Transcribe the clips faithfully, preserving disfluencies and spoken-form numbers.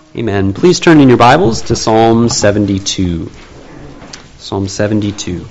Amen. Please turn in your Bibles to Psalm seventy-two. Psalm seventy-two.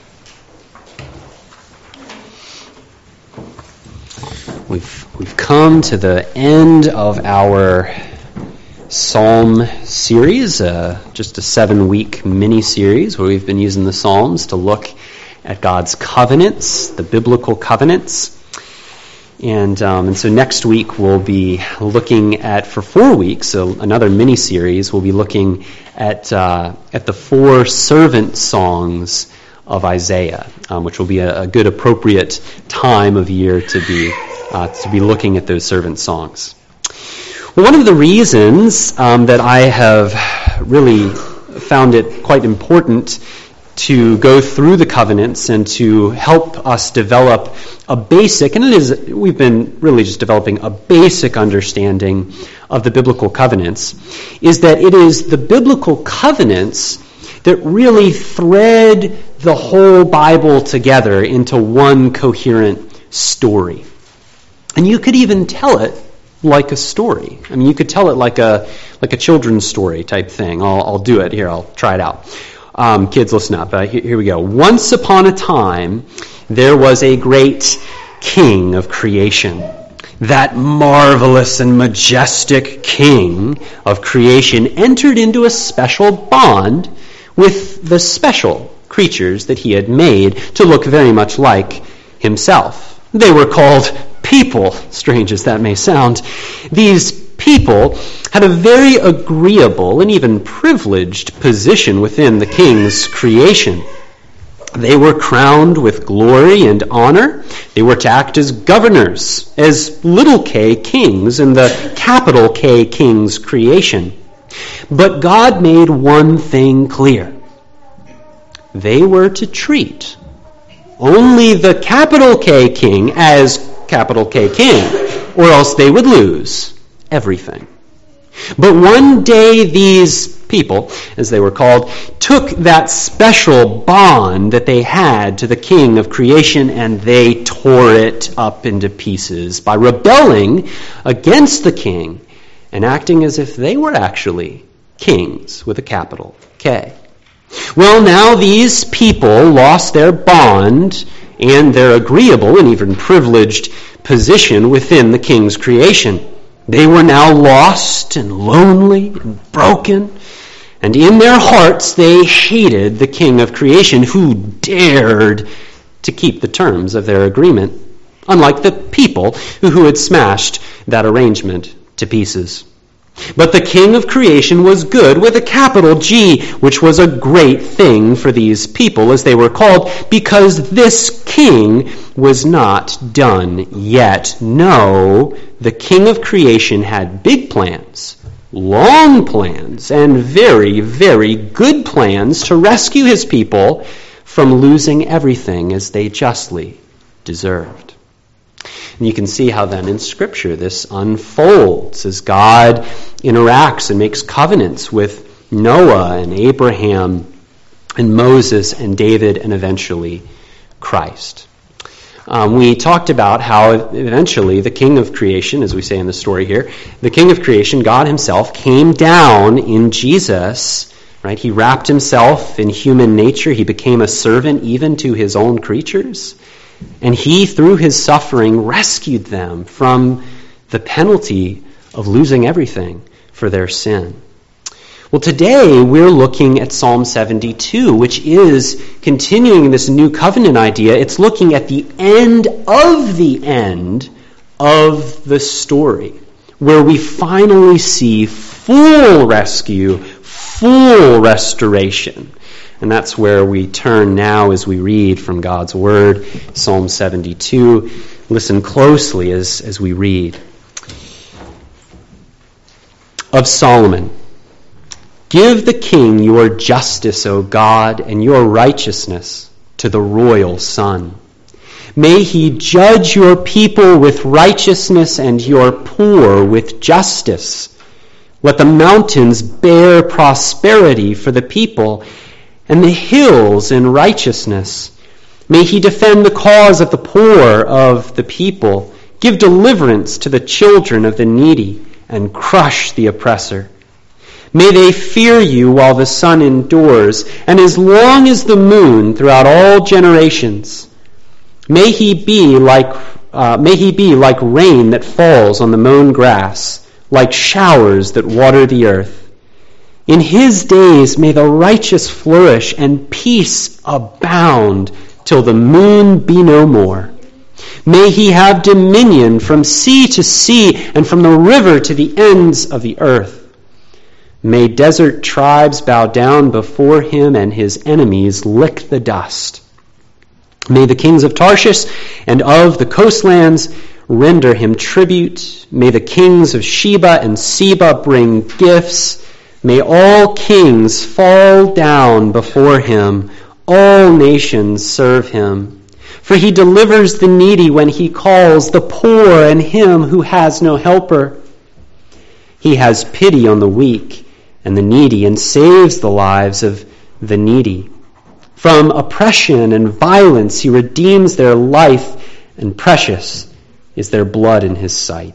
We've we've come to the end of our Psalm series, uh, just a seven-week mini-series where we've been using the Psalms to look at God's covenants, the biblical covenants. And um, and so next week we'll be looking at, for four weeks, so another mini-series, we'll be looking at uh, at the four servant songs of Isaiah, um, which will be a, a good appropriate time of year to be uh, to be looking at those servant songs. Well, one of the reasons um, that I have really found it quite important to go through the covenants and to help us develop a basic, and it is, we've been really just developing a basic understanding of the biblical covenants, is that it is the biblical covenants that really thread the whole Bible together into one coherent story. And you could even tell it like a story. I mean, you could tell it like a like a children's story type thing. I'll, I'll do it. Here, I'll try it out. Um, kids, listen up. Uh, here, here we go. Once upon a time, there was a great king of creation. That marvelous and majestic king of creation entered into a special bond with the special creatures that he had made to look very much like himself. They were called people, strange as that may sound. These people had a very agreeable and even privileged position within the king's creation. They were crowned with glory and honor. They were to act as governors, as little k kings in the capital K king's creation. But God made one thing clear. They were to treat only the capital K king as capital K king, or else they would lose everything. But one day these people, as they were called, took that special bond that they had to the king of creation and they tore it up into pieces by rebelling against the king and acting as if they were actually kings with a capital K. Well, now these people lost their bond and their agreeable and even privileged position within the king's creation. They were now lost and lonely and broken, and in their hearts they hated the king of creation who dared to keep the terms of their agreement, unlike the people who had smashed that arrangement to pieces. But the king of creation was good with a capital G, which was a great thing for these people, as they were called, because this king was not done yet. No, the king of creation had big plans, long plans, and very, very good plans to rescue his people from losing everything as they justly deserved. And you can see how then in Scripture this unfolds as God interacts and makes covenants with Noah and Abraham and Moses and David and eventually Christ. Um, we talked about how eventually the king of creation, as we say in the story here, the king of creation, God himself, came down in Jesus. Right? He wrapped himself in human nature. He became a servant even to his own creatures. And he, through his suffering, rescued them from the penalty of losing everything for their sin. Well, today we're looking at Psalm seventy-two, which is continuing this new covenant idea. It's looking at the end of the end of the story, where we finally see full rescue, full restoration. And that's where we turn now as we read from God's Word, Psalm seventy-two. Listen closely as, as we read. Of Solomon, give the king your justice, O God, and your righteousness to the royal son. May he judge your people with righteousness and your poor with justice. Let the mountains bear prosperity for the people, and the hills in righteousness. May he defend the cause of the poor of the people, give deliverance to the children of the needy, and crush the oppressor. May they fear you while the sun endures, and as long as the moon throughout all generations. May he be like uh, may he be like rain that falls on the mown grass, like showers that water the earth. In his days may the righteous flourish and peace abound till the moon be no more. May he have dominion from sea to sea and from the river to the ends of the earth. May desert tribes bow down before him and his enemies lick the dust. May the kings of Tarshish and of the coastlands render him tribute. May the kings of Sheba and Seba bring gifts. May all kings fall down before him. All nations serve him. For he delivers the needy when he calls, the poor and him who has no helper. He has pity on the weak and the needy and saves the lives of the needy. From oppression and violence he redeems their life, and precious is their blood in his sight.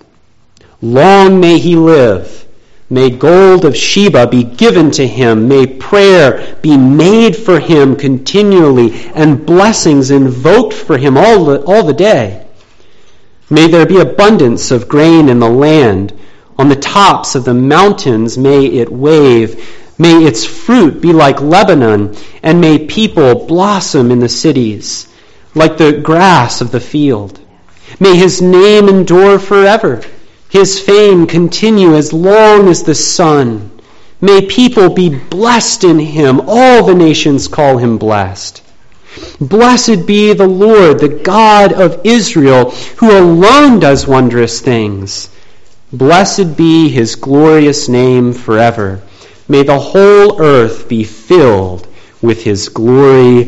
Long may he live. May gold of Sheba be given to him. May prayer be made for him continually, and blessings invoked for him all the, all the day. May there be abundance of grain in the land. On the tops of the mountains may it wave. May its fruit be like Lebanon, and may people blossom in the cities, like the grass of the field. May his name endure forever. His fame continue as long as the sun. May people be blessed in him. All the nations call him blessed. Blessed be the Lord, the God of Israel, who alone does wondrous things. Blessed be his glorious name forever. May the whole earth be filled with his glory.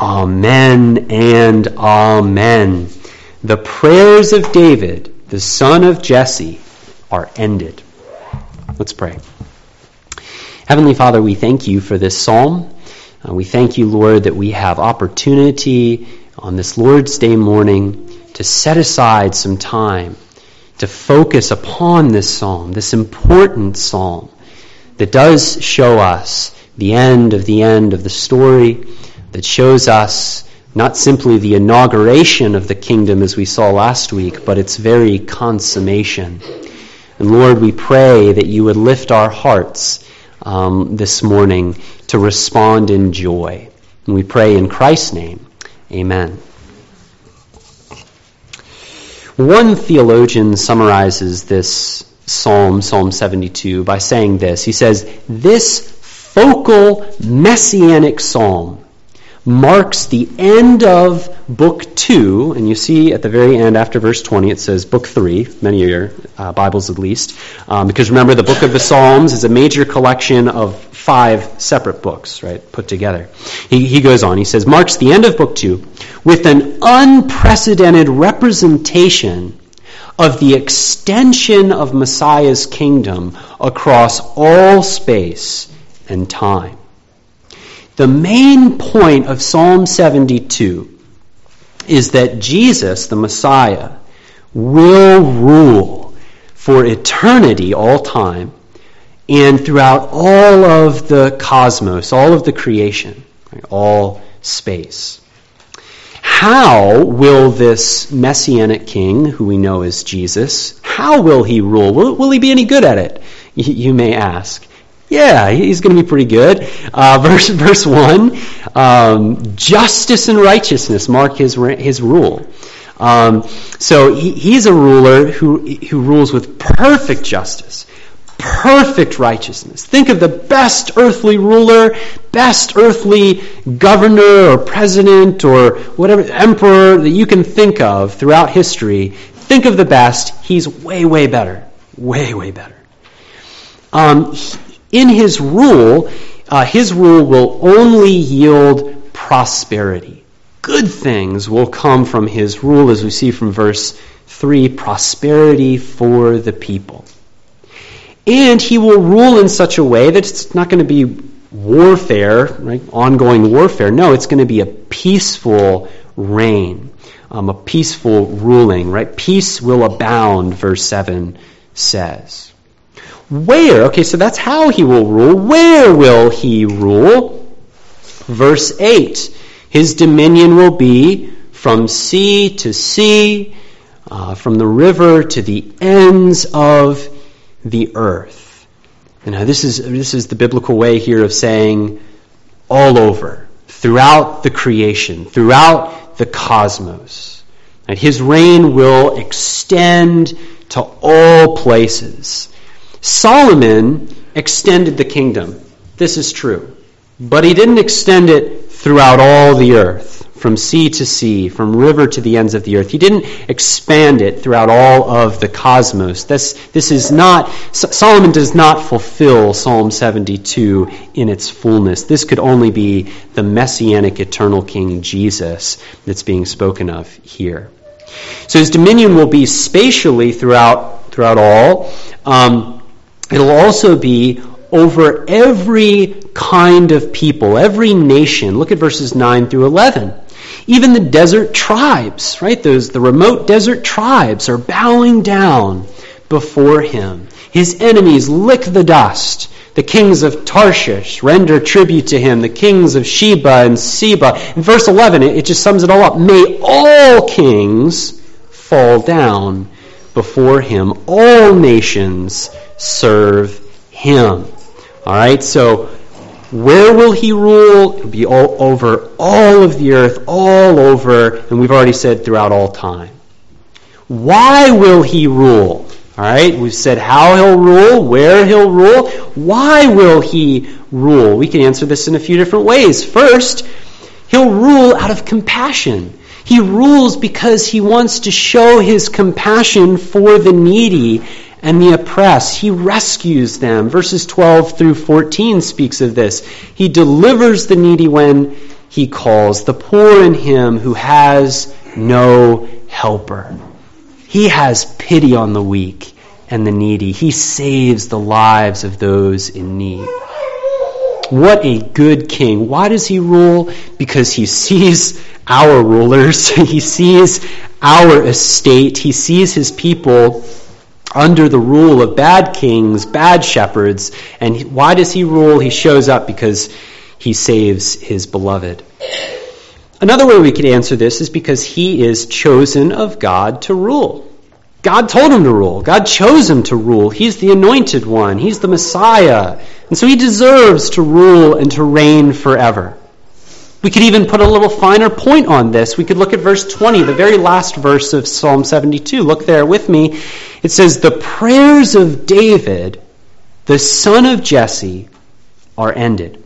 Amen and amen. The prayers of David, the son of Jesse, are ended. Let's pray. Heavenly Father, we thank you for this psalm. Uh, we thank you, Lord, that we have opportunity on this Lord's Day morning to set aside some time to focus upon this psalm, this important psalm that does show us the end of the end of the story, that shows us not simply the inauguration of the kingdom as we saw last week, but its very consummation. And Lord, we pray that you would lift our hearts um, this morning to respond in joy. And we pray in Christ's name, amen. One theologian summarizes this psalm, Psalm seventy-two, by saying this. He says, this focal messianic psalm marks the end of book two, and you see at the very end after verse twenty it says book three, many of your uh, Bibles at least, um, because remember the book of the Psalms is a major collection of five separate books, right, put together. He, he goes on, he says, marks the end of book two with an unprecedented representation of the extension of Messiah's kingdom across all space and time. The main point of Psalm seventy-two is that Jesus, the Messiah, will rule for eternity, all time, and throughout all of the cosmos, all of the creation, right, all space. How will this Messianic king, who we know as Jesus, how will he rule? Will, will he be any good at it? You, you may ask. Yeah, he's going to be pretty good. Uh, verse verse one, um, justice and righteousness mark his his rule. Um, so he, he's a ruler who who rules with perfect justice, perfect righteousness. Think of the best earthly ruler, best earthly governor or president or whatever, emperor that you can think of throughout history. Think of the best. He's way, way better. Way, way better. Um, he, In his rule, uh, his rule will only yield prosperity. Good things will come from his rule, as we see from verse three, prosperity for the people. And he will rule in such a way that it's not going to be warfare, right? Ongoing warfare. No, it's going to be a peaceful reign, um, a peaceful ruling, right? Peace will abound, verse seven says. Where? Okay, so that's how he will rule. Where will he rule? Verse eight, his dominion will be from sea to sea, uh, from the river to the ends of the earth. And now this is this is the biblical way here of saying all over, throughout the creation, throughout the cosmos. And his reign will extend to all places. Solomon extended the kingdom. This is true. But he didn't extend it throughout all the earth, from sea to sea, from river to the ends of the earth. He didn't expand it throughout all of the cosmos. This, this is not, Solomon does not fulfill Psalm seventy-two in its fullness. This could only be the messianic eternal King Jesus that's being spoken of here. So his dominion will be spatially throughout, throughout all. Um, it'll also be over every kind of people, every nation. Look at verses nine through eleven. Even the desert tribes, right? Those the remote desert tribes are bowing down before him. His enemies lick the dust. The kings of Tarshish render tribute to him. The kings of Sheba and Seba. In verse eleven, it, it just sums it all up. May all kings fall down before him. All nations serve him. All right, so where will he rule? It'll be all over all of the earth, all over, and we've already said throughout all time. Why will he rule? All right, we've said how he'll rule, where he'll rule. Why will he rule? We can answer this in a few different ways. First, he'll rule out of compassion. He rules because he wants to show his compassion for the needy and the oppressed. He rescues them. Verses twelve through fourteen speaks of this. He delivers the needy when he calls, the poor in him who has no helper. He has pity on the weak and the needy. He saves the lives of those in need. What a good king. Why does he rule? Because he sees our rulers. He sees our estate. He sees his people under the rule of bad kings, bad shepherds. And why does he rule? He shows up because he saves his beloved. Another way we could answer this is because he is chosen of God to rule. God told him to rule. God chose him to rule. He's the anointed one. He's the Messiah. And so he deserves to rule and to reign forever. We could even put a little finer point on this. We could look at verse twenty, the very last verse of Psalm seventy-two. Look there with me. It says, the prayers of David, the son of Jesse, are ended.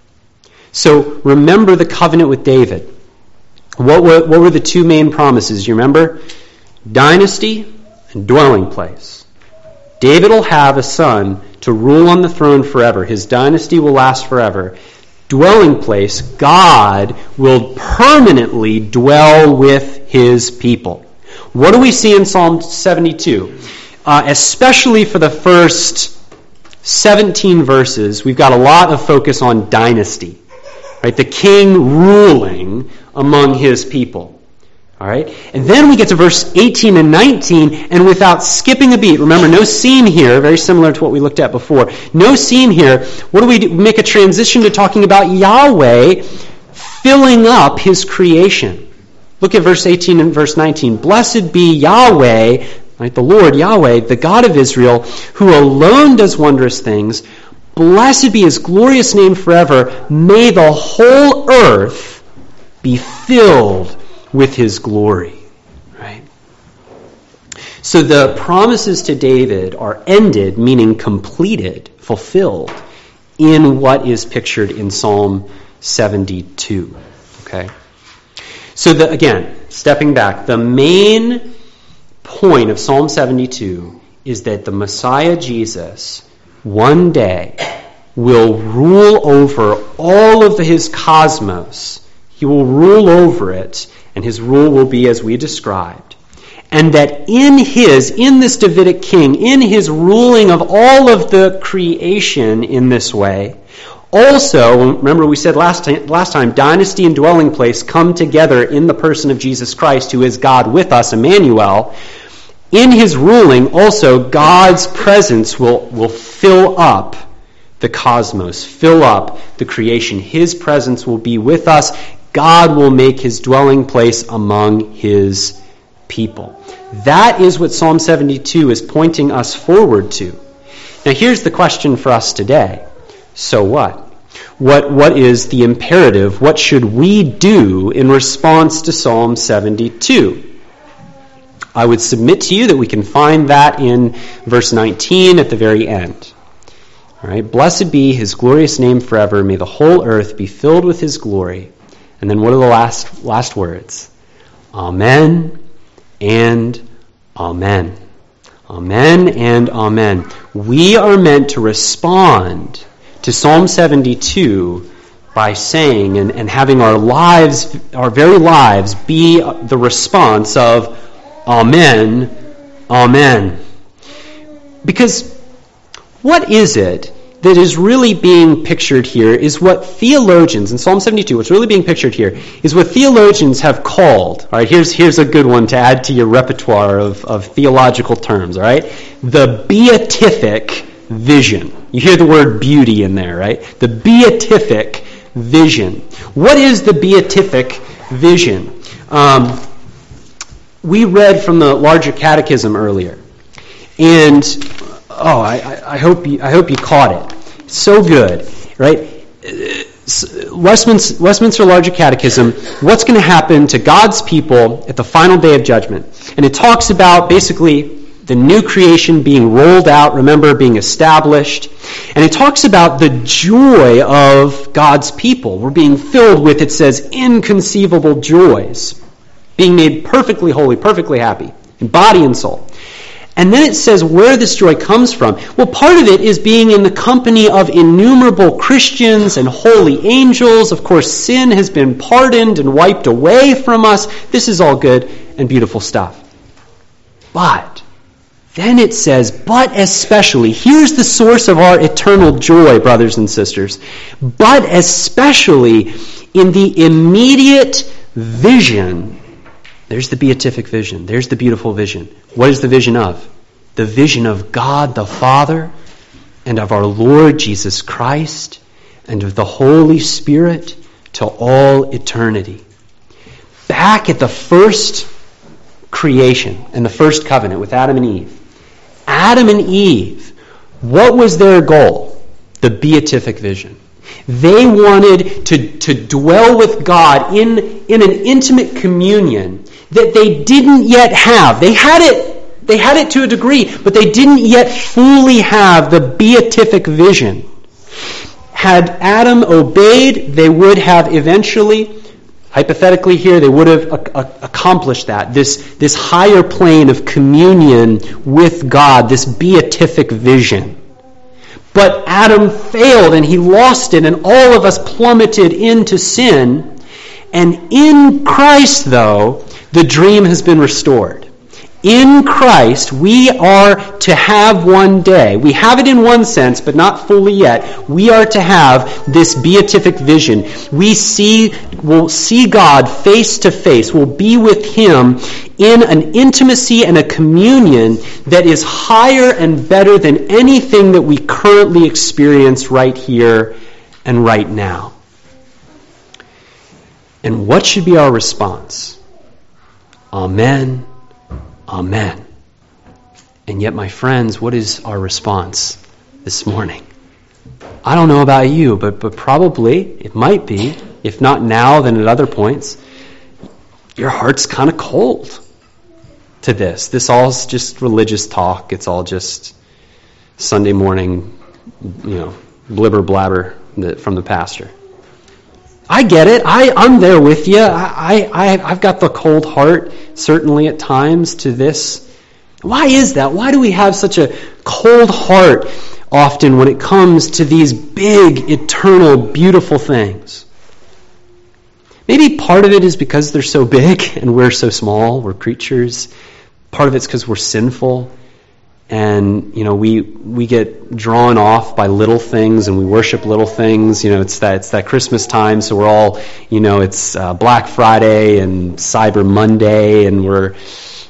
So remember the covenant with David. What were, what were the two main promises? You remember? Dynasty and dwelling place. David will have a son to rule on the throne forever. His dynasty will last forever. Dwelling place, God will permanently dwell with his people. What do we see in Psalm seventy-two? Uh, especially for the first seventeen verses, we've got a lot of focus on dynasty. Right? The king ruling among his people. All right? And then we get to verse eighteen and nineteen, and without skipping a beat, remember, no scene here, very similar to what we looked at before. No scene here. What do we do? We make a transition to talking about Yahweh filling up his creation. Look at verse eighteen and verse nineteen. Blessed be Yahweh, right, the Lord Yahweh, the God of Israel, who alone does wondrous things. Blessed be his glorious name forever. May the whole earth be filled with his glory. Right? So the promises to David are ended, meaning completed, fulfilled, in what is pictured in Psalm seventy-two. Okay? So the, again, stepping back, the main point of Psalm seventy-two is that the Messiah Jesus one day will rule over all of his cosmos. He will rule over it, and his rule will be as we described. And that in his, in this Davidic king, in his ruling of all of the creation in this way, also, remember we said last time, last time, dynasty and dwelling place come together in the person of Jesus Christ, who is God with us, Emmanuel. in his ruling, also, God's presence will, will fill up the cosmos, fill up the creation. His presence will be with us. God will make his dwelling place among his people. That is what Psalm seventy-two is pointing us forward to. Now here's the question for us today. So what? What what is the imperative? What should we do in response to Psalm seventy-two? I would submit to you that we can find that in verse nineteen at the very end. All right, blessed be his glorious name forever. May the whole earth be filled with his glory. And then what are the last last words? Amen and amen. Amen and amen. We are meant to respond to Psalm seventy-two by saying and, and having our lives, our very lives, be the response of Amen, amen. Because what is it that is really being pictured here is what theologians, in Psalm seventy-two, what's really being pictured here is what theologians have called, all right, here's, here's a good one to add to your repertoire of, of theological terms, all right, the beatific vision. You hear the word beauty in there, right? The beatific vision. What is the beatific vision? Um, we read from the larger catechism earlier, and oh, I, I hope you, I hope you caught it. So good, right? Westminster, Westminster Larger Catechism, what's going to happen to God's people at the final day of judgment. And it talks about basically the new creation being rolled out, remember, being established. And it talks about the joy of God's people. We're being filled with, it says, inconceivable joys. Being made perfectly holy, perfectly happy, in body and soul. And then it says where this joy comes from. Well, part of it is being in the company of innumerable Christians and holy angels. Of course, sin has been pardoned and wiped away from us. This is all good and beautiful stuff. But then it says, but especially, here's the source of our eternal joy, brothers and sisters, but especially in the immediate vision. There's the beatific vision. There's the beautiful vision. What is the vision of? The vision of God the Father and of our Lord Jesus Christ and of the Holy Spirit to all eternity. Back at the first creation and the first covenant with Adam and Eve, Adam and Eve, what was their goal? The beatific vision. They wanted to, to dwell with God in, in an intimate communion that they didn't yet have. They had it, they had it to a degree, but they didn't yet fully have the beatific vision. Had Adam obeyed, they would have eventually, hypothetically here, they would have a- a- accomplished that. This, this higher plane of communion with God, this beatific vision. But Adam failed and he lost it, and all of us plummeted into sin. And in Christ, though, the dream has been restored. In Christ, we are to have one day. We have it in one sense, but not fully yet. We are to have this beatific vision. We see, will see God face to face. We'll be with Him in an intimacy and a communion that is higher and better than anything that we currently experience right here and right now. And what should be our response? Amen. Amen. And yet, my friends, what is our response this morning? I don't know about you, but, but probably, it might be, if not now, then at other points, your heart's kind of cold to this. This all's just religious talk. It's all just Sunday morning, you know, blibber blabber from the pastor. I get it. I, I'm there with you. I, I, I've got the cold heart, certainly at times, to this. Why is that? Why do we have such a cold heart often when it comes to these big, eternal, beautiful things? Maybe part of it is because they're so big and we're so small. We're creatures. Part of it's because we're sinful. And, you know, we we get drawn off by little things and we worship little things. You know, it's that it's that Christmas time, so we're all, you know, it's uh, Black Friday and Cyber Monday, and we're,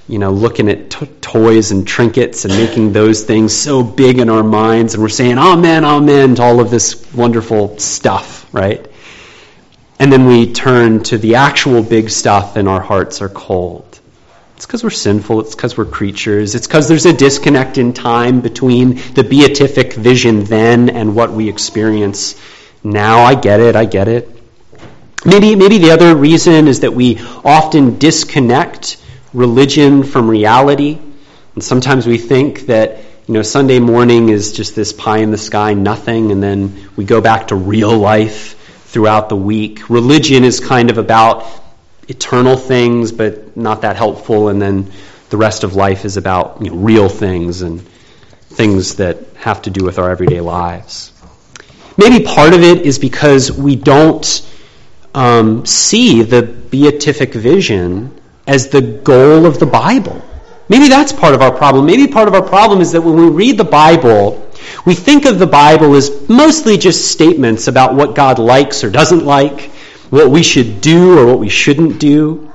you know, looking at t- toys and trinkets and making those things so big in our minds, and we're saying amen, amen to all of this wonderful stuff, right? And then we turn to the actual big stuff and our hearts are cold. It's because we're sinful. It's because we're creatures. It's because there's a disconnect in time between the beatific vision then and what we experience now. I get it. I get it. Maybe, maybe the other reason is that we often disconnect religion from reality. And sometimes we think that, you know, Sunday morning is just this pie in the sky, nothing, and then we go back to real life throughout the week. Religion is kind of about eternal things, but not that helpful, and then the rest of life is about, you know, real things and things that have to do with our everyday lives. Maybe part of it is because we don't um, see the beatific vision as the goal of the Bible. Maybe that's part of our problem. Maybe part of our problem is that when we read the Bible, we think of the Bible as mostly just statements about what God likes or doesn't like, what we should do or what we shouldn't do.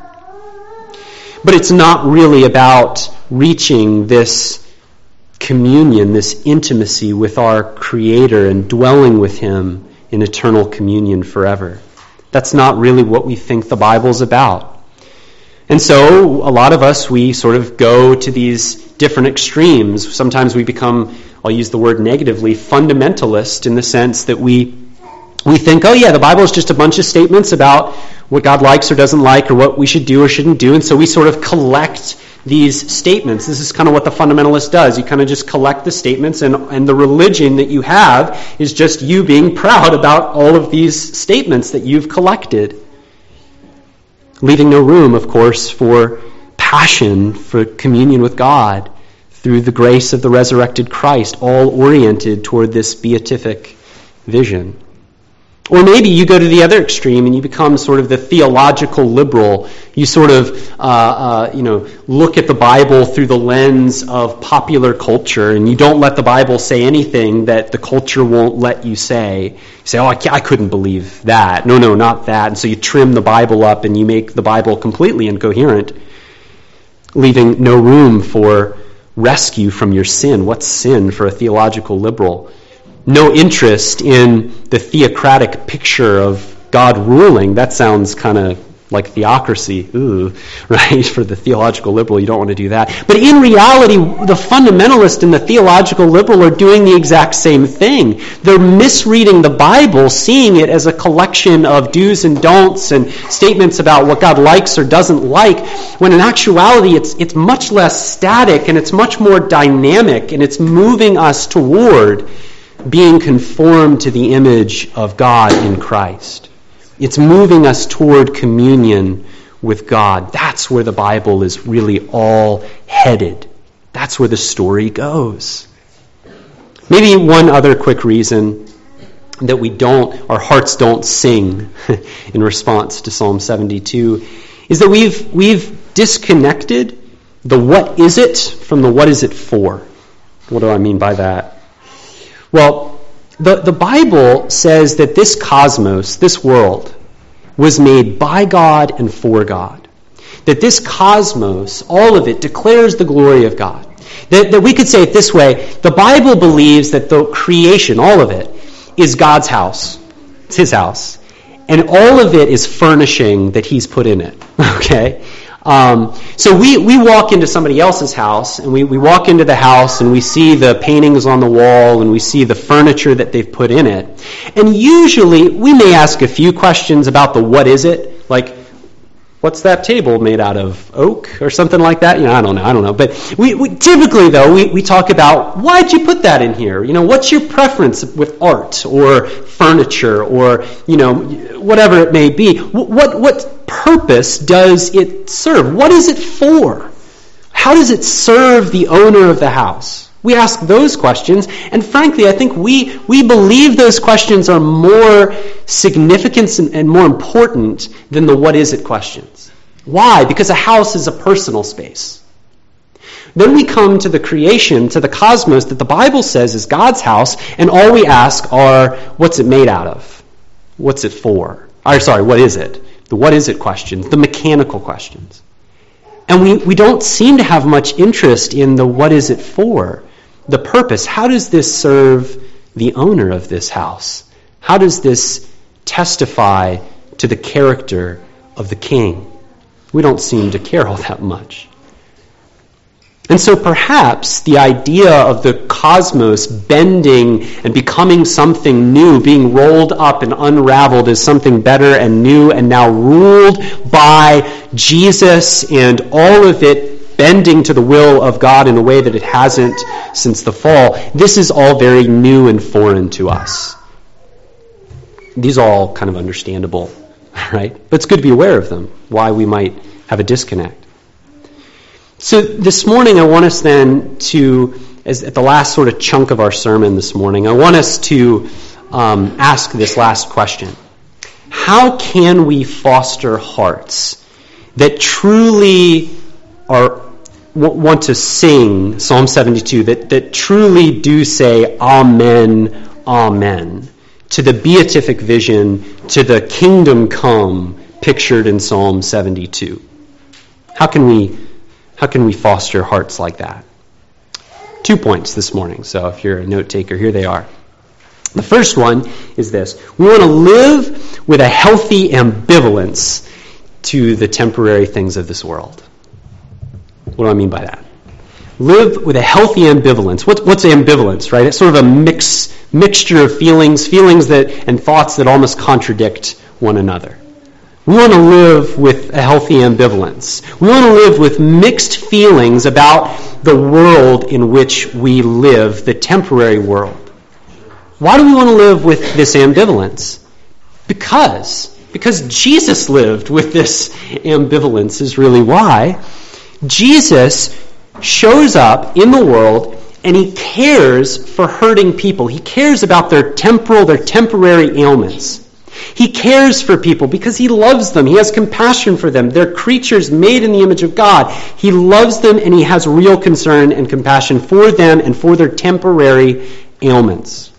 But it's not really about reaching this communion, this intimacy with our Creator and dwelling with Him in eternal communion forever. That's not really what we think the Bible's about. And so a lot of us, we sort of go to these different extremes. Sometimes we become, I'll use the word negatively, fundamentalist, in the sense that we we think, oh yeah, the Bible is just a bunch of statements about what God likes or doesn't like or what we should do or shouldn't do. And so we sort of collect these statements. This is kind of what the fundamentalist does. You kind of just collect the statements, and, and the religion that you have is just you being proud about all of these statements that you've collected. Leaving no room, of course, for passion, for communion with God through the grace of the resurrected Christ, all oriented toward this beatific vision. Or maybe you go to the other extreme and you become sort of the theological liberal. You sort of, uh, uh, you know, look at the Bible through the lens of popular culture, and you don't let the Bible say anything that the culture won't let you say. You say, oh, I, I couldn't believe that. No, no, not that. And so you trim the Bible up and you make the Bible completely incoherent, leaving no room for rescue from your sin. What's sin for a theological liberal? No interest in the theocratic picture of God ruling. That sounds kind of like theocracy. Ooh, right? For the theological liberal, you don't want to do that. But in reality, the fundamentalist and the theological liberal are doing the exact same thing. They're misreading the Bible, seeing it as a collection of do's and don'ts and statements about what God likes or doesn't like, when in actuality it's it's much less static and it's much more dynamic, and it's moving us toward being conformed to the image of God in Christ. It's moving us toward communion with God. That's where the Bible is really all headed. That's where the story goes. Maybe one other quick reason that we don't, our hearts don't sing in response to Psalm seventy-two is that we've we've disconnected the what is it from the what is it for. What do I mean by that? Well, the, the Bible says that this cosmos, this world, was made by God and for God. That this cosmos, all of it, declares the glory of God. That, that we could say it this way: the Bible believes that the creation, all of it, is God's house. It's His house. And all of it is furnishing that He's put in it. Okay? Um, so we, we walk into somebody else's house, and we, we walk into the house and we see the paintings on the wall and we see the furniture that they've put in it. And usually we may ask a few questions about the what is it, like, what's that table made out of? Oak or something like that? You know, I don't know. I don't know. But we, we typically, though, we, we talk about, why'd you put that in here? You know, what's your preference with art or furniture or, you know, whatever it may be? What what purpose does it serve? What is it for? How does it serve the owner of the house? We ask those questions, and frankly, I think we we believe those questions are more significant and, and more important than the what is it questions. Why? Because a house is a personal space. Then we come to the creation, to the cosmos that the Bible says is God's house, and all we ask are, what's it made out of? What's it for? Or sorry, what is it? The what is it questions, the mechanical questions. And we, we don't seem to have much interest in the what is it for, the purpose. How does this serve the owner of this house? How does this testify to the character of the king? We don't seem to care all that much. And so perhaps the idea of the cosmos bending and becoming something new, being rolled up and unraveled as something better and new and now ruled by Jesus, and all of it bending to the will of God in a way that it hasn't since the fall, this is all very new and foreign to us. These are all kind of understandable, right? But it's good to be aware of them, why we might have a disconnect. So this morning I want us then to, as at the last sort of chunk of our sermon this morning, I want us to um, ask this last question. How can we foster hearts that truly are want to sing Psalm seventy-two, that, that truly do say Amen, Amen, to the beatific vision, to the kingdom come pictured in Psalm seventy-two? How can we How can we foster hearts like that? Two points this morning. So if you're a note taker, here they are. The first one is this. We want to live with a healthy ambivalence to the temporary things of this world. What do I mean by that? Live with a healthy ambivalence. What's, what's ambivalence, right? It's sort of a mix, mixture of feelings, feelings that and thoughts that almost contradict one another. We want to live with a healthy ambivalence. We want to live with mixed feelings about the world in which we live, the temporary world. Why do we want to live with this ambivalence? Because, because Jesus lived with this ambivalence is really why. Jesus shows up in the world and he cares for hurting people. He cares about their temporal, their temporary ailments. He cares for people because he loves them. He has compassion for them. They're creatures made in the image of God. He loves them and he has real concern and compassion for them and for their temporary ailments.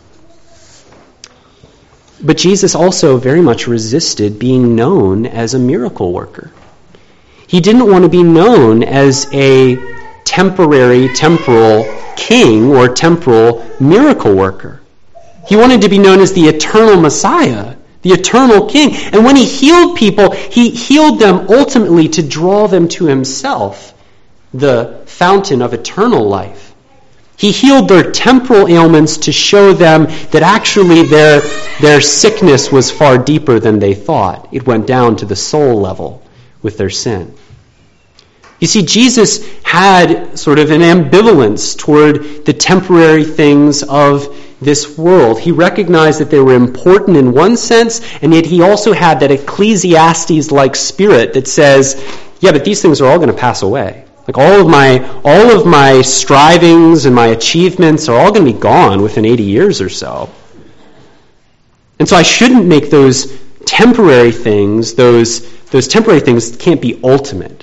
But Jesus also very much resisted being known as a miracle worker. He didn't want to be known as a temporary, temporal king or temporal miracle worker. He wanted to be known as the eternal Messiah, the eternal king. And when he healed people, he healed them ultimately to draw them to himself, the fountain of eternal life. He healed their temporal ailments to show them that actually their, their sickness was far deeper than they thought. It went down to the soul level with their sin. You see, Jesus had sort of an ambivalence toward the temporary things of this world. He recognized that they were important in one sense, and yet he also had that Ecclesiastes-like spirit that says, yeah, but these things are all going to pass away. Like all of my all of my strivings and my achievements are all going to be gone within eighty years or so. And so I shouldn't make those temporary things, those those temporary things can't be ultimate.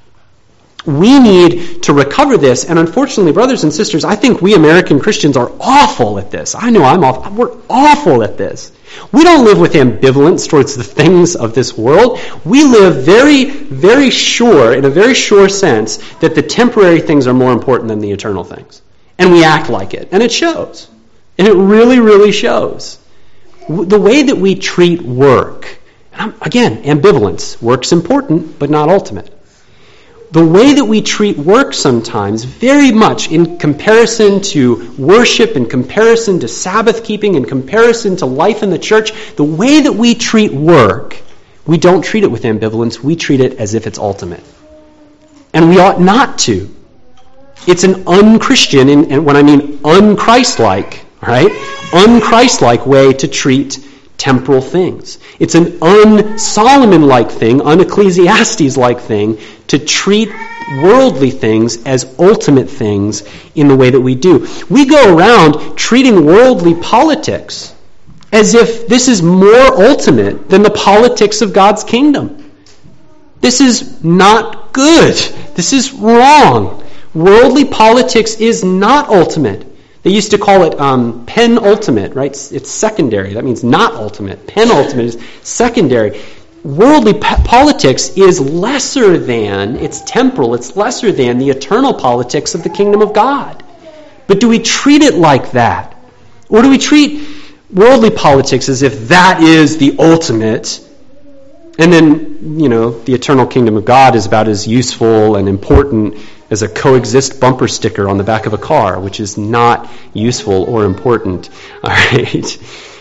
We need to recover this, and unfortunately, brothers and sisters, I think we American Christians are awful at this. I know I'm awful. We're awful at this. We don't live with ambivalence towards the things of this world. We live very, very sure, in a very sure sense, that the temporary things are more important than the eternal things. And we act like it, and it shows. And it really, really shows. The way that we treat work, and again, ambivalence. Work's important, but not ultimate. The way that we treat work sometimes, very much in comparison to worship, in comparison to Sabbath keeping, in comparison to life in the church, the way that we treat work, we don't treat it with ambivalence, we treat it as if it's ultimate. And we ought not to. It's an un-Christian, and when I mean un-Christ-like, right? Un-Christ-like way to treat temporal things. It's an un-Solomon-like thing, un-Ecclesiastes-like thing to treat worldly things as ultimate things in the way that we do. We go around treating worldly politics as if this is more ultimate than the politics of God's kingdom. This is not good. This is wrong. Worldly politics is not ultimate. They used to call it um, penultimate, right? It's, it's secondary. That means not ultimate. Penultimate is secondary. worldly po- politics is lesser than, it's temporal, it's lesser than the eternal politics of the kingdom of God. But do we treat it like that? Or do we treat worldly politics as if that is the ultimate, and then, you know, the eternal kingdom of God is about as useful and important as a coexist bumper sticker on the back of a car, which is not useful or important. All right.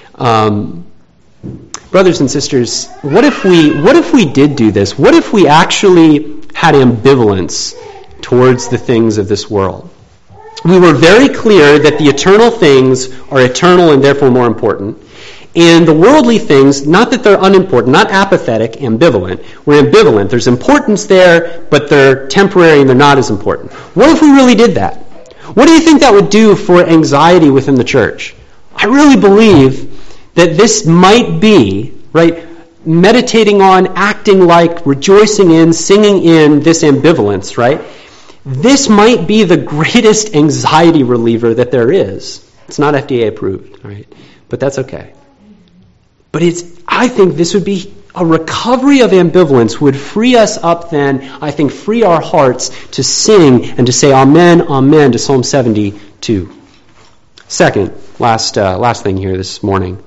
Um, brothers and sisters, what if we what if we did do this? What if we actually had ambivalence towards the things of this world? We were very clear that the eternal things are eternal and therefore more important. And the worldly things, not that they're unimportant, not apathetic, ambivalent. We're ambivalent. There's importance there, but they're temporary and they're not as important. What if we really did that? What do you think that would do for anxiety within the church? I really believe that this might be, right, meditating on, acting like, rejoicing in, singing in this ambivalence, right? This might be the greatest anxiety reliever that there is. It's not F D A approved, right? But that's okay. But it's, I think this would be a recovery of ambivalence would free us up then, I think free our hearts to sing and to say amen, amen to Psalm seventy-two. Second, last uh, last thing here this morning.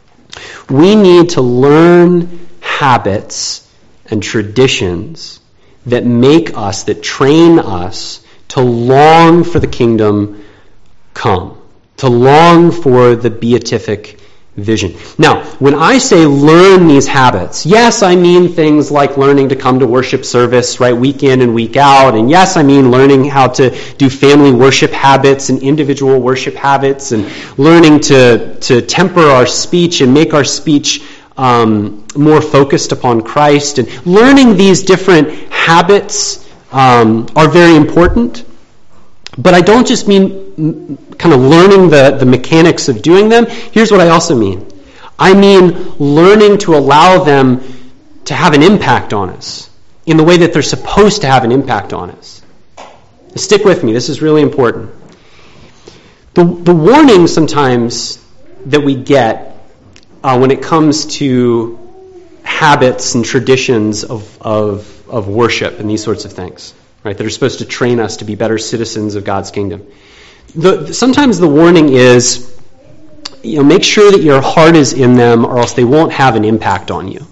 We need to learn habits and traditions that make us, that train us to long for the kingdom come, to long for the beatific vision. Now, when I say learn these habits, yes, I mean things like learning to come to worship service, right, week in and week out, and yes, I mean learning how to do family worship habits and individual worship habits, and learning to, to temper our speech and make our speech um, more focused upon Christ, and learning these different habits um, are very important. But I don't just mean kind of learning the, the mechanics of doing them. Here's what I also mean. I mean learning to allow them to have an impact on us in the way that they're supposed to have an impact on us. Stick with me. This is really important. The, the warning sometimes that we get uh, when it comes to habits and traditions of, of, of worship and these sorts of things, right, that are supposed to train us to be better citizens of God's kingdom. The, sometimes the warning is, you know, make sure that your heart is in them or else they won't have an impact on you.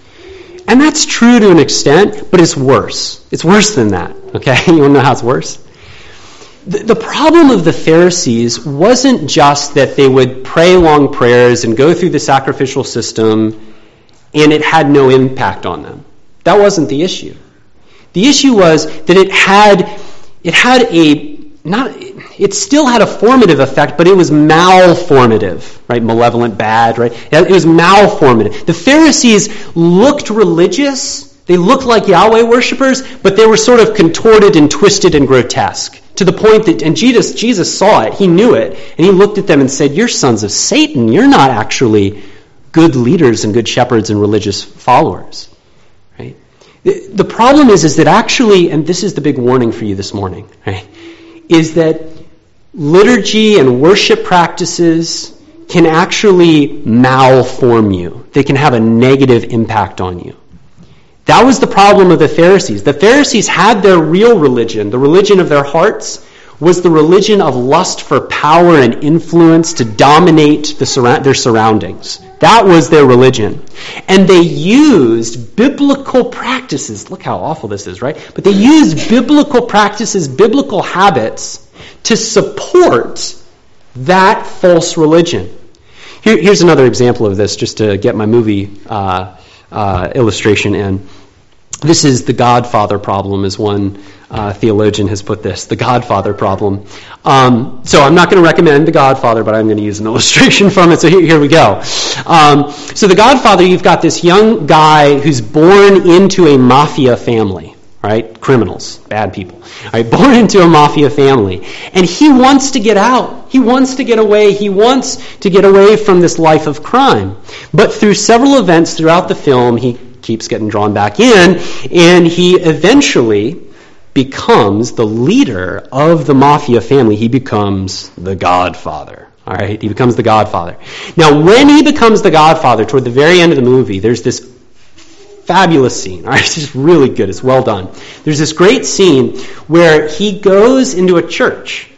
And that's true to an extent, but it's worse. It's worse than that, okay? You want to know how it's worse? The, the problem of the Pharisees wasn't just that they would pray long prayers and go through the sacrificial system and it had no impact on them. That wasn't the issue. The issue was that it had it had a not it still had a formative effect, but it was malformative, right? Malevolent, bad, right? It was malformative. The Pharisees looked religious, they looked like Yahweh worshipers, but they were sort of contorted and twisted and grotesque. To the point that, and Jesus, Jesus saw it, he knew it, and he looked at them and said, "You're sons of Satan, you're not actually good leaders and good shepherds and religious followers." Right? The problem is, is that actually, and this is the big warning for you this morning, right, is that liturgy and worship practices can actually malform you. They can have a negative impact on you. That was the problem of the Pharisees. The Pharisees had their real religion. The religion of their hearts was the religion of lust for power and influence to dominate the sur- their surroundings. That was their religion. And they used biblical practices. Look how awful this is, right? But they used biblical practices, biblical habits to support that false religion. Here, here's another example of this, just to get my movie uh, uh, illustration in. This is the Godfather problem, as one uh, theologian has put this, the Godfather problem. Um, so I'm not going to recommend The Godfather, but I'm going to use an illustration from it. So here, here we go. Um, so The Godfather, you've got this young guy who's born into a mafia family, right? Criminals, bad people, right? Born into a mafia family. And he wants to get out. He wants to get away. He wants to get away from this life of crime. But through several events throughout the film, he keeps getting drawn back in, and he eventually becomes the leader of the mafia family. He becomes the Godfather. All right, he becomes the Godfather. Now, when he becomes the Godfather, toward the very end of the movie, there's this fabulous scene. All right, it's just really good. It's well done. There's this great scene where he goes into a church,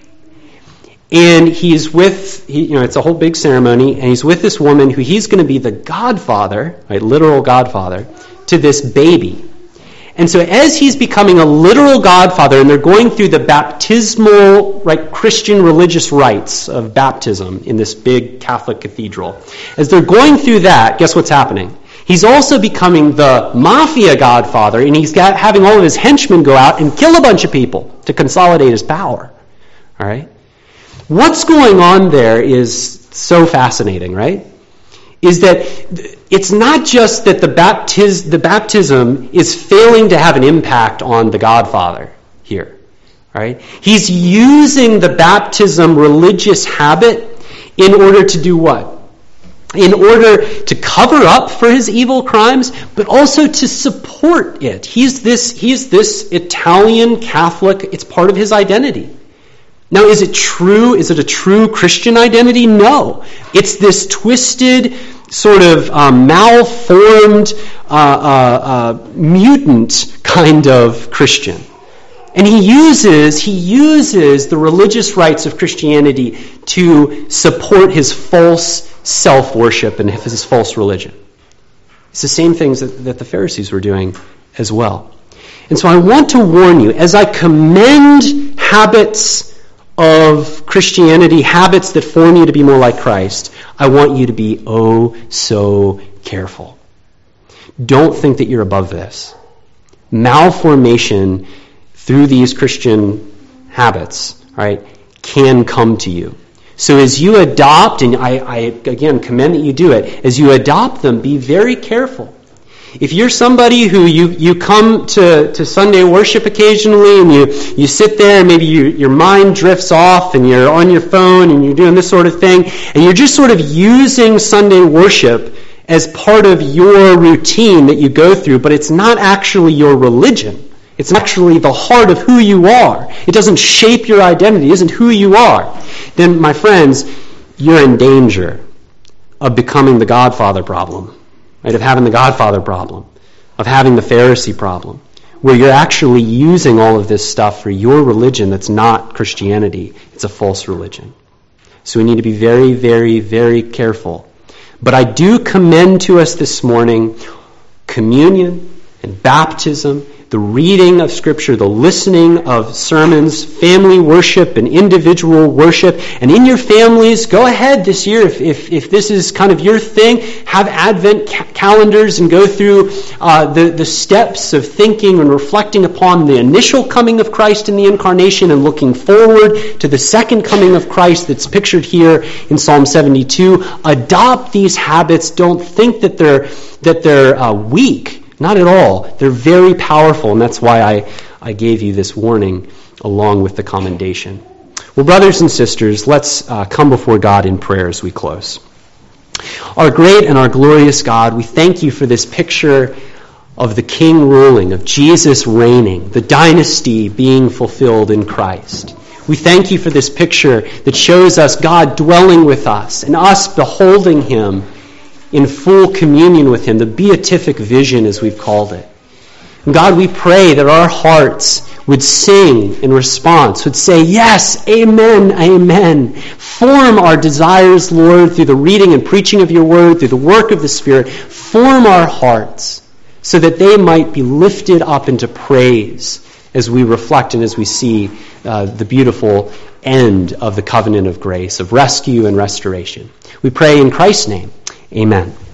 and he's with, he, you know, it's a whole big ceremony, and he's with this woman who he's going to be the godfather, right, literal godfather, to this baby. And so as he's becoming a literal godfather, and they're going through the baptismal, right, Christian religious rites of baptism in this big Catholic cathedral, as they're going through that, guess what's happening? He's also becoming the mafia godfather, and he's got, having all of his henchmen go out and kill a bunch of people to consolidate his power. All right? What's going on there is so fascinating, right? Is that it's not just that the, baptiz- the baptism is failing to have an impact on the Godfather here. Right? He's using the baptism religious habit in order to do what? In order to cover up for his evil crimes, but also to support it. He's this, he's this Italian Catholic, it's part of his identity. Now, is it true? Is it a true Christian identity? No. It's this twisted, sort of um, malformed, uh, uh, uh, mutant kind of Christian. And he uses, he uses the religious rites of Christianity to support his false self-worship and his false religion. It's the same things that, that the Pharisees were doing as well. And so I want to warn you, as I commend habits of Christianity, habits that form you to be more like Christ, I want you to be oh so careful. Don't think that you're above this. Malformation through these Christian habits, right, can come to you. So as you adopt, and I, I again commend that you do it, as you adopt them, be very careful. If you're somebody who you, you come to, to Sunday worship occasionally and you, you sit there and maybe you, your mind drifts off and you're on your phone and you're doing this sort of thing, and you're just sort of using Sunday worship as part of your routine that you go through, but it's not actually your religion. It's actually the heart of who you are. It doesn't shape your identity. It isn't who you are. Then, my friends, you're in danger of becoming the Godfather problem. Right, of having the Godfather problem, of having the Pharisee problem, where you're actually using all of this stuff for your religion that's not Christianity. It's a false religion. So we need to be very, very, very careful. But I do commend to us this morning communion and baptism, the reading of Scripture, the listening of sermons, family worship and individual worship. And in your families, go ahead this year, if if, if this is kind of your thing, have Advent ca- calendars and go through uh, the, the steps of thinking and reflecting upon the initial coming of Christ in the Incarnation and looking forward to the second coming of Christ that's pictured here in Psalm seventy-two. Adopt these habits. Don't think that they're, that they're uh, weak. Not at all. They're very powerful, and that's why I, I gave you this warning along with the commendation. Well, brothers and sisters, let's uh, come before God in prayer as we close. Our great and our glorious God, we thank you for this picture of the King ruling, of Jesus reigning, the dynasty being fulfilled in Christ. We thank you for this picture that shows us God dwelling with us and us beholding him in full communion with him, the beatific vision as we've called it. And God, we pray that our hearts would sing in response, would say, yes, amen, amen. Form our desires, Lord, through the reading and preaching of your word, through the work of the Spirit. Form our hearts so that they might be lifted up into praise as we reflect and as we see uh, the beautiful end of the covenant of grace, of rescue and restoration. We pray in Christ's name. Amen.